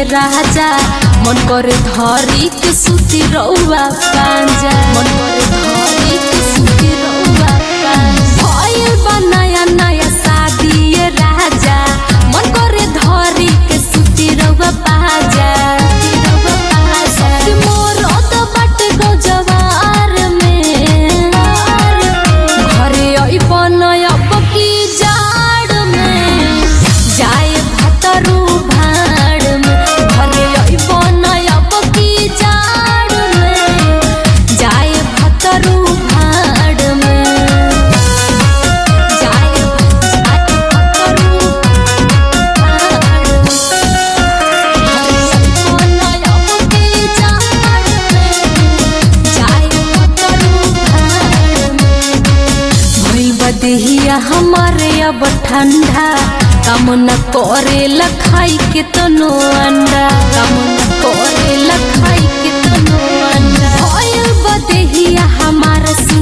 राजा मन करे धरी के सुती रउआ पांजा मन करे धरी के सुती रउआ पांजा भइल बा नया नया शादी राजा मन करे धरी के सुती रउआ पांजा मोर ओद बट गो जवार में घरे आई बनय पकी जाड़ में जाए भतरू भाड़ में घरे आई बनय पकी जाड़ में जाए भतरू भाड़ में जाए भतरू भाड़ में बनय पकी जाड़ में जाए भतरू भाड़ में भइल बदेहिया हमारे अब ठंडा काम न करे लखाई के तनो अंडा काम न करे लखाई के तनो अंडा भइल बदेहिया हमारा